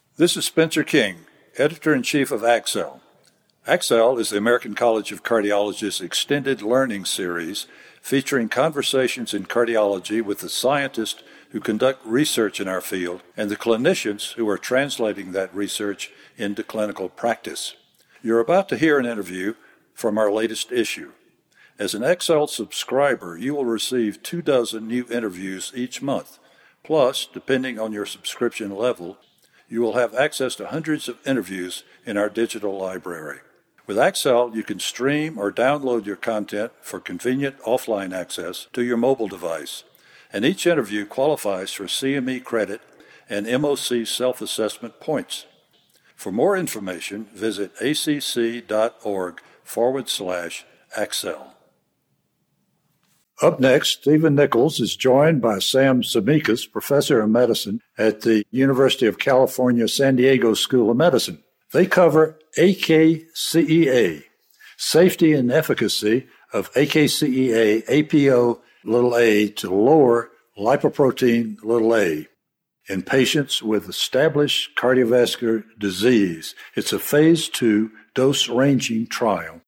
This is Spencer King, Editor-in-Chief of Accel. Accel is the American College of Cardiology's extended learning series featuring conversations in cardiology with the scientists who conduct research in our field and the clinicians who are translating that research into clinical practice. You're about to hear an interview from our latest issue. As an Accel subscriber, you will receive 24 new interviews each month. Plus, depending on your subscription level, you will have access to hundreds of interviews in our digital library. With Accel, you can stream or download your content for convenient offline access to your mobile device, and each interview qualifies for CME credit and MOC self-assessment points. For more information, visit acc.org/Accel. Up next, Stephen Nichols is joined by Sam Tsimikas, professor of medicine at the University of California, San Diego School of Medicine. They cover AKCEA, safety and efficacy of AKCEA APO-A to lower lipoprotein(a) in patients with established cardiovascular disease. It's a phase 2 dose-ranging trial.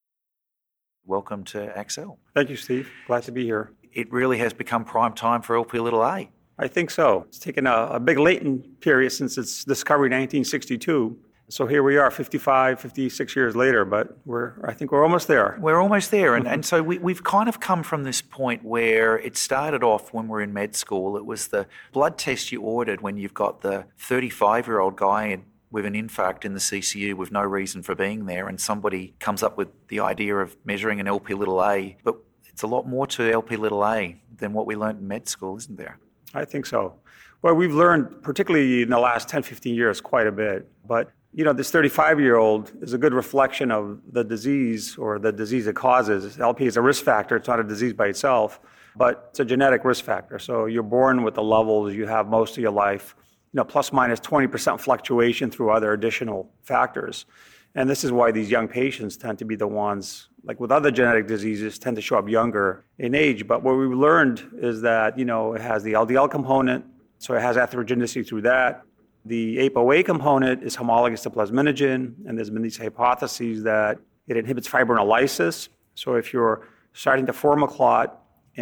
Welcome to Accel. Thank you, Steve. Glad to be here. It really has become prime time for Lp(a). I think so. It's taken a big latent period since its discovery in 1962. So here we are 55, 56 years later, but I think we're almost there. We're almost there. And so we've kind of come from this point where it started off when we were in med school. It was the blood test you ordered when you've got the 35-year-old guy with an infarct in the CCU with no reason for being there, and somebody comes up with the idea of measuring an Lp(a). But it's a lot more to Lp(a) than what we learned in med school, isn't there? I think so. Well, we've learned, particularly in the last 10, 15 years, quite a bit. But, this 35-year-old is a good reflection of the disease or the disease it causes. LP is a risk factor. It's not a disease by itself, but it's a genetic risk factor. So you're born with the levels you have most of your life, plus minus 20% fluctuation through other additional factors. And this is why these young patients tend to be the ones, like with other genetic diseases, tend to show up younger in age. But what we've learned is that, it has the LDL component, so it has atherogenicity through that. The ApoA component is homologous to plasminogen, and there's been these hypotheses that it inhibits fibrinolysis. So if you're starting to form a clot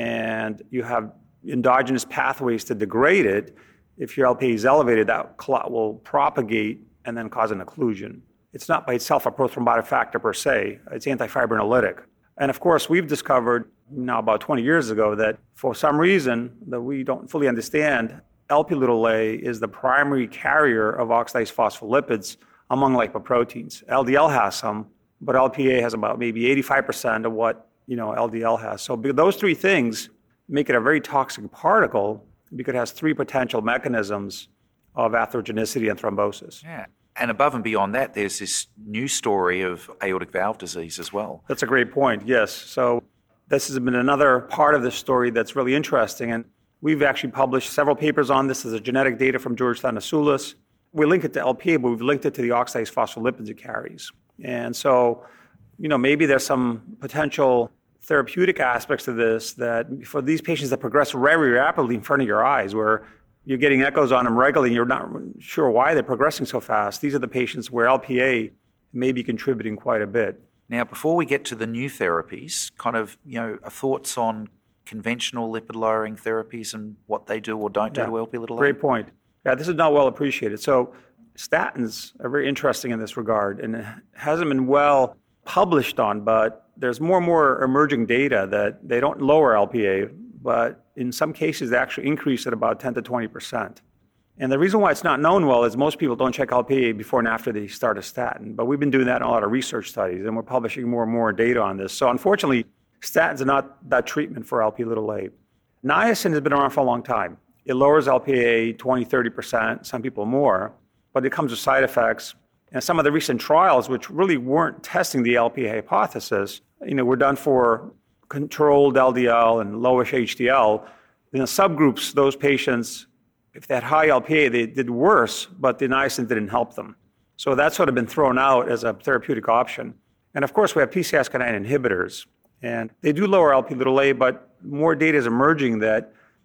and you have endogenous pathways to degrade it, if your LPA is elevated, that clot will propagate and then cause an occlusion. It's not by itself a prothrombotic factor per se. It's antifibrinolytic. And of course, we've discovered now about 20 years ago that for some reason that we don't fully understand, Lp(a) is the primary carrier of oxidized phospholipids among lipoproteins. LDL has some, but LPA has about maybe 85% of what LDL has. So those three things make it a very toxic particle because it has three potential mechanisms of atherogenicity and thrombosis. Yeah. And above and beyond that, there's this new story of aortic valve disease as well. That's a great point, yes. So this has been another part of the story that's really interesting. And we've actually published several papers on this as a genetic data from Georgetown Azulis. We link it to LPA, but we've linked it to the oxidized phospholipids it carries. And so, maybe there's some potential therapeutic aspects to this that for these patients that progress very rapidly in front of your eyes, where you're getting echoes on them regularly and you're not sure why they're progressing so fast. These are the patients where LPA may be contributing quite a bit. Now, before we get to the new therapies, thoughts on conventional lipid-lowering therapies and what they do or don't do to Lp(a). Great point. Yeah, this is not well appreciated. So statins are very interesting in this regard, and it hasn't been well published on, but there's more and more emerging data that they don't lower LPA, but in some cases they actually increase it about 10 to 20%. And the reason why it's not known well is most people don't check LPA before and after they start a statin, but we've been doing that in a lot of research studies, and we're publishing more and more data on this. So unfortunately, statins are not that treatment for Lp(a). Niacin has been around for a long time. It lowers LPA 20, 30%, some people more, but it comes with side effects. And some of the recent trials, which really weren't testing the LPA hypothesis, were done for controlled LDL and lowish HDL. In the subgroups, those patients, if they had high LPA, they did worse, but the niacin didn't help them. So that's sort of been thrown out as a therapeutic option. And of course, we have PCSK9 inhibitors, and they do lower Lp(a), but more data is emerging that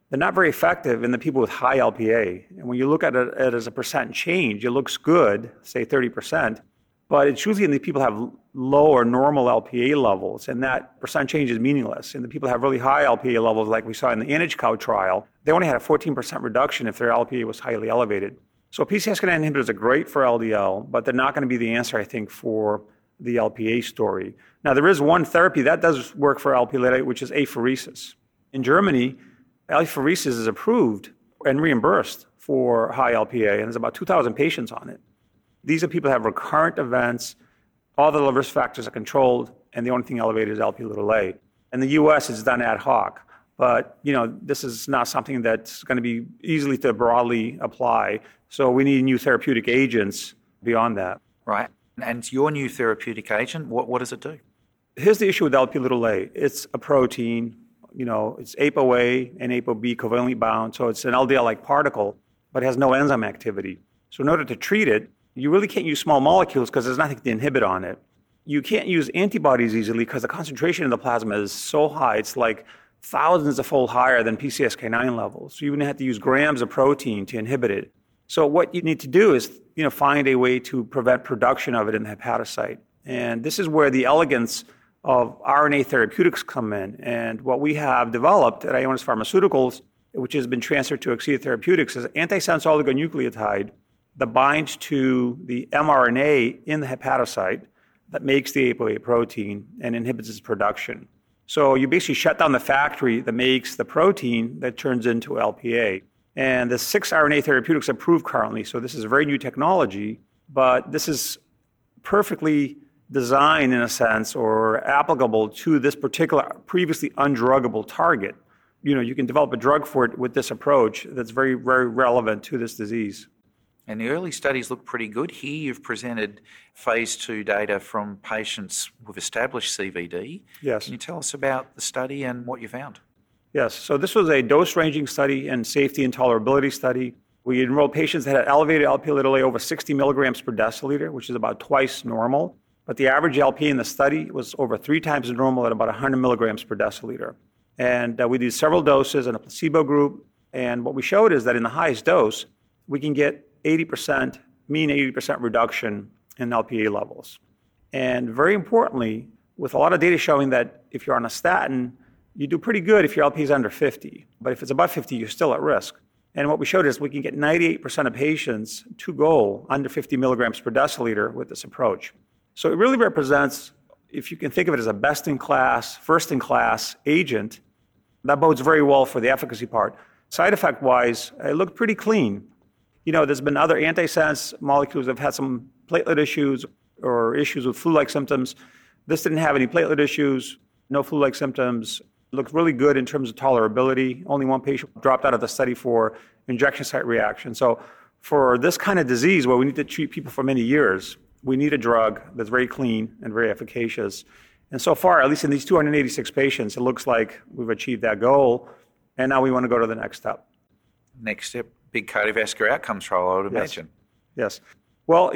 they're not very effective in the people with high LPA. And when you look at it as a percent change, it looks good, say 30%, but it's usually in the people who have low or normal LPA levels, and that percent change is meaningless. And the people who have really high LPA levels, like we saw in the Anage-Cow trial, they only had a 14% reduction if their LPA was highly elevated. So PCSK9 inhibitors are great for LDL, but they're not going to be the answer, I think, for the LPA story. Now, there is one therapy that does work for LPA, which is apheresis. In Germany, apheresis is approved and reimbursed for high LPA, and there's about 2,000 patients on it. These are people who have recurrent events, all the risk factors are controlled, and the only thing elevated is LP(a). In the U.S., it's done ad hoc, but this is not something that's going to be easily to broadly apply. So we need new therapeutic agents beyond that. Right. And your new therapeutic agent, what does it do? Here's the issue with LP(a). It's a protein. It's ApoA and ApoB covalently bound, so it's an LDL-like particle, but it has no enzyme activity. So in order to treat it, you really can't use small molecules because there's nothing to inhibit on it. You can't use antibodies easily because the concentration in the plasma is so high. It's like thousands of fold higher than PCSK9 levels. So you even have to use grams of protein to inhibit it. So what you need to do is, find a way to prevent production of it in the hepatocyte. And this is where the elegance of RNA therapeutics come in. And what we have developed at Ionis Pharmaceuticals, which has been transferred to Axcita Therapeutics, is an antisense oligonucleotide that binds to the mRNA in the hepatocyte that makes the ApoA protein and inhibits its production. So you basically shut down the factory that makes the protein that turns into LPA. And the 6 RNA therapeutics approved currently, so this is a very new technology, but this is perfectly designed in a sense or applicable to this particular previously undruggable target. You can develop a drug for it with this approach that's very, very relevant to this disease. And the early studies look pretty good. Here you've presented phase 2 data from patients with established CVD. Yes. Can you tell us about the study and what you found? Yes. So this was a dose-ranging study and safety and tolerability study. We enrolled patients that had elevated LP(a) over 60 milligrams per deciliter, which is about twice normal. But the average LP in the study was over 3 times normal at about 100 milligrams per deciliter. And we did several doses in a placebo group. And what we showed is that in the highest dose, we can get 80%, mean 80% reduction in LPA levels. And very importantly, with a lot of data showing that if you're on a statin, you do pretty good if your LP is under 50. But if it's above 50, you're still at risk. And what we showed is we can get 98% of patients to goal under 50 milligrams per deciliter with this approach. So it really represents, if you can think of it as a best-in-class, first-in-class agent, that bodes very well for the efficacy part. Side effect-wise, it looked pretty clean. There's been other antisense molecules that have had some platelet issues or issues with flu-like symptoms. This didn't have any platelet issues, no flu-like symptoms. It looked really good in terms of tolerability. Only one patient dropped out of the study for injection site reaction. So for this kind of disease where we need to treat people for many years, we need a drug that's very clean and very efficacious. And so far, at least in these 286 patients, it looks like we've achieved that goal. And now we want to go to the next step. Next step, big cardiovascular outcomes trial, I would imagine. Yes. Well,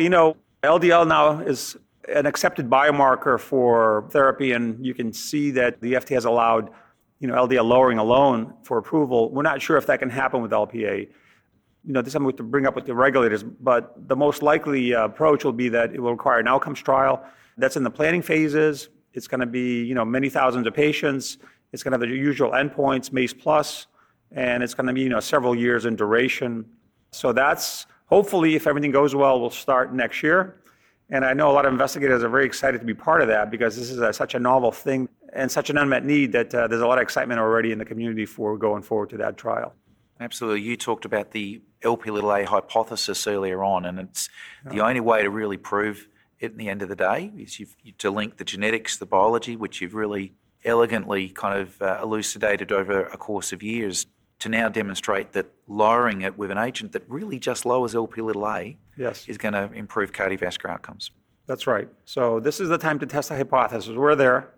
LDL now is an accepted biomarker for therapy, and you can see that the FDA has allowed, LDL lowering alone for approval. We're not sure if that can happen with LPA. This is something to bring up with the regulators, but the most likely approach will be that it will require an outcomes trial. That's in the planning phases. It's going to be, many thousands of patients. It's going to have the usual endpoints, MACE plus, and it's going to be, several years in duration. So that's hopefully, if everything goes well, we'll start next year. And I know a lot of investigators are very excited to be part of that because this is such a novel thing and such an unmet need that there's a lot of excitement already in the community for going forward to that trial. Absolutely. You talked about the LP(a) hypothesis earlier on, and it's the only way to really prove it in the end of the day is to link the genetics, the biology, which you've really elegantly kind of elucidated over a course of years, to now demonstrate that lowering it with an agent that really just lowers LP(a) is going to improve cardiovascular outcomes. That's right. So this is the time to test the hypothesis. We're there.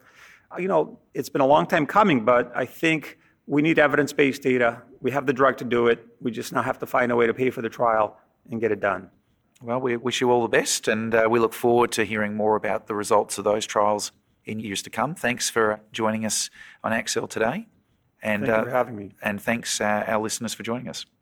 It's been a long time coming, but I think we need evidence-based data. We have the drug to do it. We just now have to find a way to pay for the trial and get it done. Well, we wish you all the best, and we look forward to hearing more about the results of those trials in years to come. Thanks for joining us on Accel today. And, Thank you for having me. And thanks, our listeners, for joining us.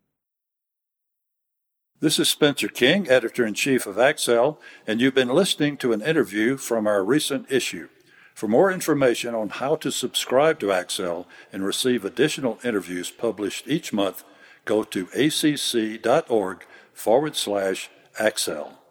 This is Spencer King, Editor-in-Chief of Accel, and you've been listening to an interview from our recent issue. For more information on how to subscribe to Accel and receive additional interviews published each month, go to acc.org/Accel.